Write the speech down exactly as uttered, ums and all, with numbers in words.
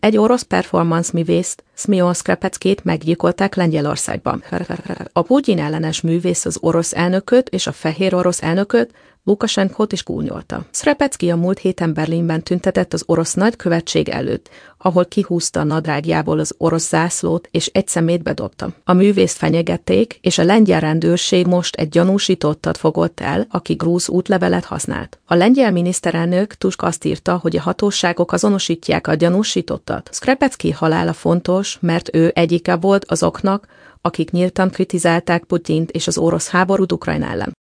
Egy orosz performance művészt, Szmion Szkrepeckit meggyilkolták Lengyelországban. A Putyin ellenes művész az orosz elnököt és a fehér orosz elnököt, Lukasenkót is gúnyolta. Szkrepecki a múlt héten Berlinben tüntetett az orosz nagykövetség előtt, ahol kihúzta a nadrágjából az orosz zászlót és egy szemét bedobta. A művészt fenyegették, és a lengyel rendőrség most egy gyanúsítottat fogott el, aki grúz útlevelet használt. A lengyel miniszterelnök Tusk azt írta, hogy a hatóságok azonosítják a gyanúsítottat. Szkrepecki halála fontos, mert ő egyike volt azoknak, akik nyíltan kritizálták Putyint és az orosz háborút Ukrajna ellen.